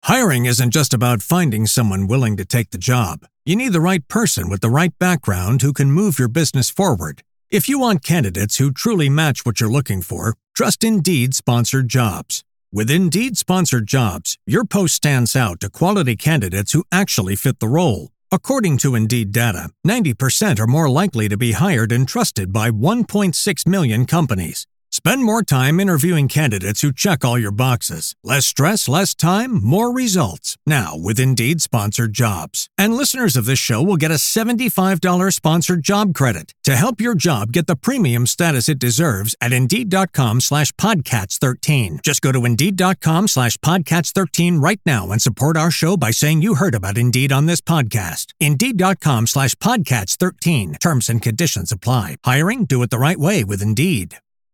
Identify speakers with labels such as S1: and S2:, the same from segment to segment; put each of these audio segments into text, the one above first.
S1: Hiring isn't just about finding someone willing to take the job. You need the right person with the right background who can move your business forward. If you want candidates who truly match what you're looking for, trust Indeed Sponsored Jobs. With Indeed Sponsored Jobs, your post stands out to quality candidates who actually fit the role. According to Indeed data, 90% are more likely to be hired and trusted by 1.6 million companies. Spend more time interviewing candidates who check all your boxes. Less stress, less time, more results. Now with Indeed Sponsored Jobs. And listeners of this show will get a $75 sponsored job credit to help your job get the premium status it deserves at Indeed.com/Podcats13. Just go to Indeed.com/Podcats13 right now and support our show by saying you heard about Indeed on this podcast. Indeed.com/Podcats13. Terms and conditions apply. Hiring? Do it the right way with Indeed.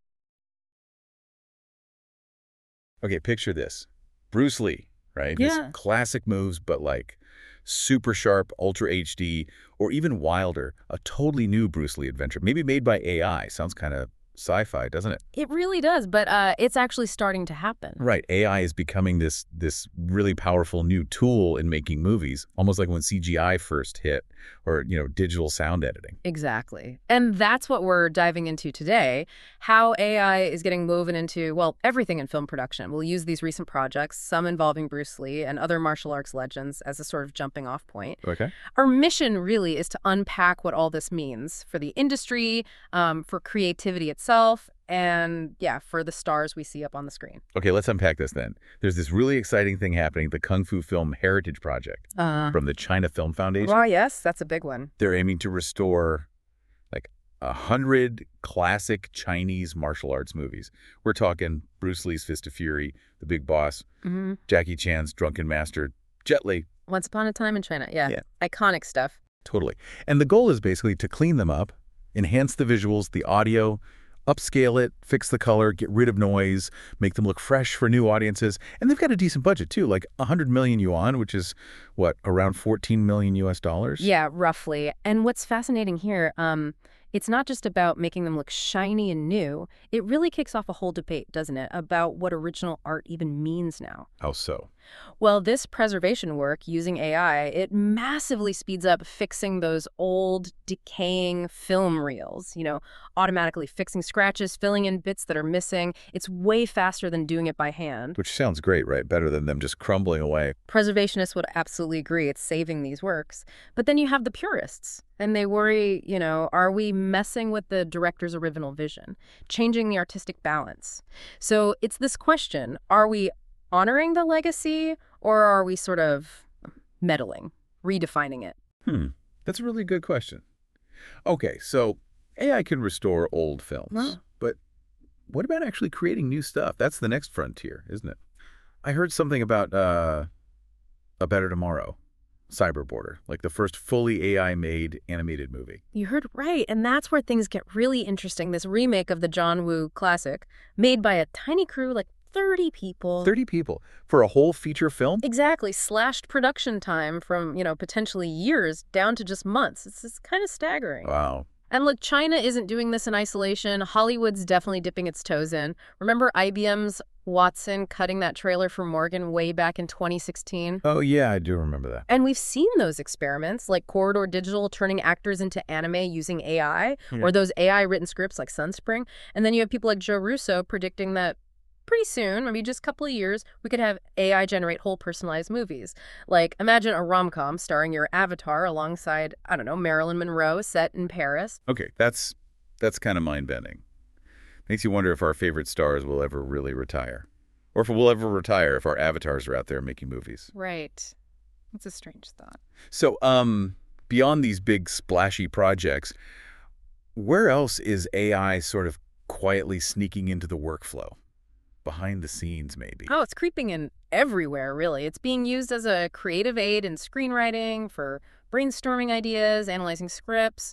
S2: Okay, picture this. Bruce Lee, right?
S3: Yeah.
S2: His classic moves, but like super sharp, ultra HD, or even wilder, a totally new Bruce Lee adventure, maybe made by AI. Sounds kind of sci-fi, doesn't it?
S3: It really does, but it's actually starting to happen.
S2: Right. AI is becoming this really powerful new tool in making movies, almost like when CGI first hit, or, digital sound editing.
S3: Exactly. And that's what we're diving into today, how AI is getting woven into, well, everything in film production. We'll use these recent projects, some involving Bruce Lee and other martial arts legends, as a sort of jumping off point.
S2: Okay.
S3: Our mission really is to unpack what all this means for the industry, for creativity itself, and for the stars we see up on the screen.
S2: Okay, let's unpack this then. There's this really exciting thing happening, the Kung Fu Film Heritage Project from the China Film Foundation.
S3: Well, yes, that's a big one.
S2: They're aiming to restore like 100 classic Chinese martial arts movies. We're talking Bruce Lee's Fist of Fury, The Big Boss, Jackie Chan's Drunken Master, Jet Li.
S3: Once Upon a Time in China. Yeah. Iconic stuff.
S2: Totally. And the goal is basically to clean them up, enhance the visuals, the audio, upscale it, fix the color, get rid of noise, make them look fresh for new audiences. And they've got a decent budget too, like 100 million yuan, which is around 14 million US dollars?
S3: Yeah, roughly. And what's fascinating here, it's not just about making them look shiny and new. It really kicks off a whole debate, doesn't it, about what original art even means now.
S2: How so?
S3: Well, this preservation work using AI, it massively speeds up fixing those old, decaying film reels, automatically fixing scratches, filling in bits that are missing. It's way faster than doing it by hand.
S2: Which sounds great, right? Better than them just crumbling away.
S3: Preservationists would absolutely agree it's saving these works. But then you have the purists, and they worry, are we messing with the director's original vision, changing the artistic balance? So it's this question, are we honoring the legacy, or are we sort of meddling, redefining it?
S2: That's a really good question. Okay, so AI can restore old films, but what about actually creating new stuff? That's the next frontier, isn't it? I heard something about A Better Tomorrow, Cyberborder, like the first fully AI-made animated movie.
S3: You heard right, and that's where things get really interesting. This remake of the John Woo classic, made by a tiny crew, like 30 people.
S2: 30 people for a whole feature film?
S3: Exactly. Slashed production time from, potentially years down to just months. It's kind of staggering.
S2: Wow.
S3: And look, China isn't doing this in isolation. Hollywood's definitely dipping its toes in. Remember IBM's Watson cutting that trailer for Morgan way back in 2016?
S2: Oh, yeah, I do remember that.
S3: And we've seen those experiments, like Corridor Digital turning actors into anime using AI, or those AI-written scripts like Sunspring. And then you have people like Joe Russo predicting that pretty soon, maybe just a couple of years, we could have AI generate whole personalized movies. Like, imagine a rom-com starring your avatar alongside, I don't know, Marilyn Monroe set in Paris.
S2: Okay, that's kind of mind-bending. Makes you wonder if our favorite stars will ever really retire. Or if we'll ever retire if our avatars are out there making movies.
S3: Right. It's a strange thought.
S2: So, beyond these big splashy projects, where else is AI sort of quietly sneaking into the workflow? Behind the scenes, maybe.
S3: Oh, it's creeping in everywhere, really. It's being used as a creative aid in screenwriting, for brainstorming ideas, analyzing scripts.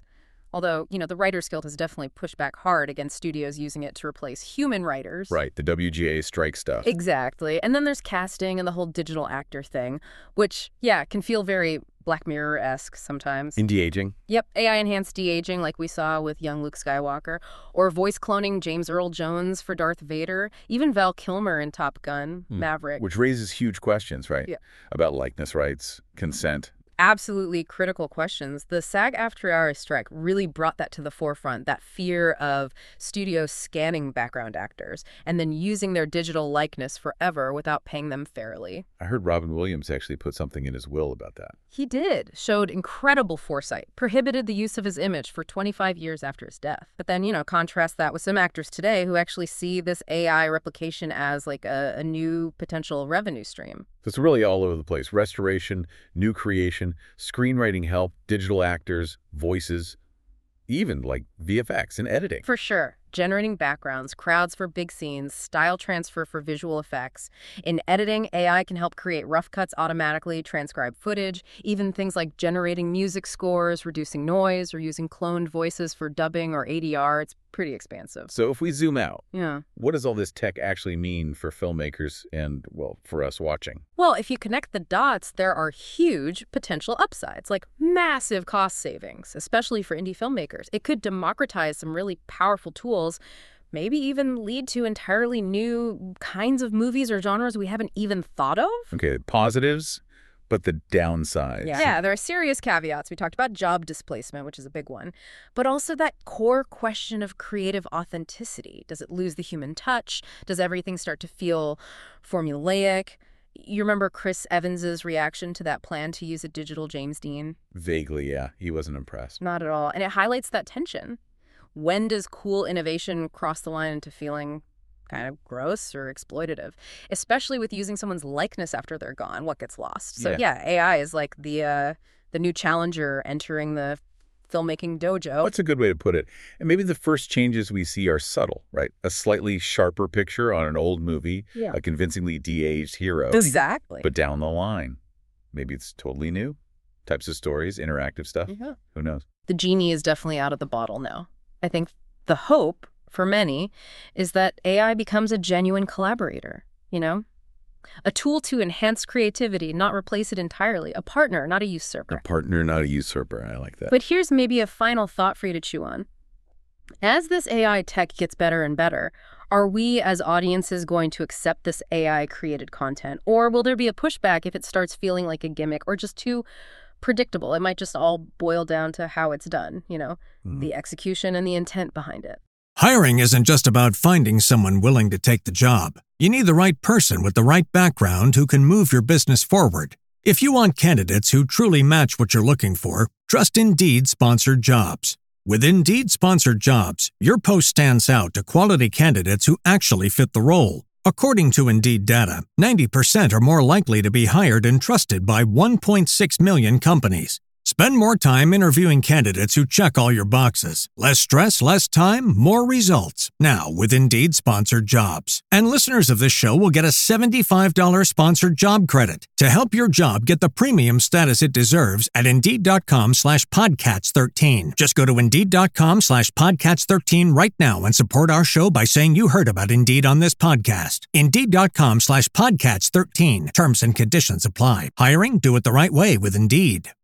S3: Although, the Writers Guild has definitely pushed back hard against studios using it to replace human writers.
S2: Right, the WGA strike stuff.
S3: Exactly. And then there's casting and the whole digital actor thing, which, can feel very Black Mirror-esque sometimes.
S2: In de-aging?
S3: Yep, AI-enhanced de-aging like we saw with young Luke Skywalker, or voice cloning James Earl Jones for Darth Vader, even Val Kilmer in Top Gun, Maverick.
S2: Which raises huge questions, right?
S3: Yeah.
S2: About likeness rights, consent.
S3: Absolutely critical questions. The SAG-AFTRA strike really brought that to the forefront, that fear of studios scanning background actors and then using their digital likeness forever without paying them fairly.
S2: I heard Robin Williams actually put something in his will about that.
S3: He did, showed incredible foresight, prohibited the use of his image for 25 years after his death. But then, contrast that with some actors today who actually see this AI replication as like a new potential revenue stream.
S2: So it's really all over the place. Restoration, new creation, screenwriting help, digital actors, voices, even like VFX and editing.
S3: For sure. Generating backgrounds, crowds for big scenes, style transfer for visual effects. In editing, AI can help create rough cuts automatically, transcribe footage, even things like generating music scores, reducing noise, or using cloned voices for dubbing or ADR. It's pretty expansive.
S2: So if we zoom out,
S3: Yeah.
S2: what does all this tech actually mean for filmmakers and, well, for us watching?
S3: Well, if you connect the dots, there are huge potential upsides, like massive cost savings, especially for indie filmmakers. It could democratize some really powerful tools, maybe even lead to entirely new kinds of movies or genres we haven't even thought of.
S2: Okay, positives, but the downsides.
S3: Yeah, there are serious caveats. We talked about job displacement, which is a big one, but also that core question of creative authenticity. Does it lose the human touch? Does everything start to feel formulaic? You remember Chris Evans's reaction to that plan to use a digital James Dean?
S2: Vaguely, yeah. He wasn't impressed.
S3: Not at all. And it highlights that tension. When does cool innovation cross the line into feeling kind of gross or exploitative? Especially with using someone's likeness after they're gone, what gets lost? So AI is like the new challenger entering the filmmaking dojo.
S2: That's a good way to put it. And maybe the first changes we see are subtle, right? A slightly sharper picture on an old movie, a convincingly de-aged hero.
S3: Exactly.
S2: But down the line, maybe it's totally new. Types of stories, interactive stuff.
S3: Yeah.
S2: Who knows?
S3: The genie is definitely out of the bottle now. I think the hope for many is that AI becomes a genuine collaborator, A tool to enhance creativity, not replace it entirely. A partner, not a usurper.
S2: A partner, not a usurper. I like that.
S3: But here's maybe a final thought for you to chew on. As this AI tech gets better and better, are we as audiences going to accept this AI-created content? Or will there be a pushback if it starts feeling like a gimmick or just too predictable? It might just all boil down to how it's done, the execution and the intent behind it.
S1: Hiring isn't just about finding someone willing to take the job. You need the right person with the right background who can move your business forward. If you want candidates who truly match what you're looking for, trust Indeed Sponsored Jobs. With Indeed Sponsored Jobs, your post stands out to quality candidates who actually fit the role. According to Indeed data, 90% are more likely to be hired and trusted by 1.6 million companies. Spend more time interviewing candidates who check all your boxes. Less stress, less time, more results. Now with Indeed Sponsored Jobs. And listeners of this show will get a $75 sponsored job credit to help your job get the premium status it deserves at Indeed.com/Podcats13. Just go to Indeed.com/Podcats13 right now and support our show by saying you heard about Indeed on this podcast. Indeed.com/Podcats13. Terms and conditions apply. Hiring? Do it the right way with Indeed.